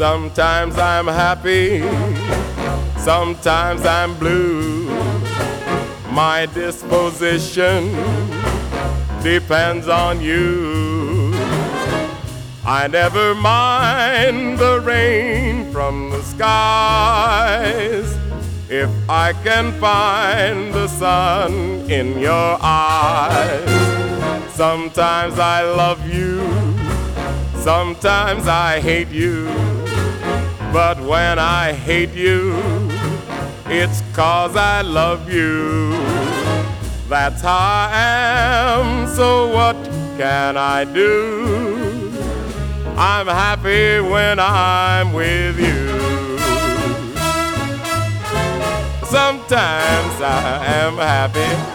Sometimes I'm happy, sometimes I'm blue. My disposition depends on you. I never mind the rain from the skies if I can find the sun in your eyes. Sometimes I love you, sometimes I hate you, but when I hate you, it's 'cause I love you. That's how I am, so what can I do? I'm happy when I'm with you. Sometimes I am happy,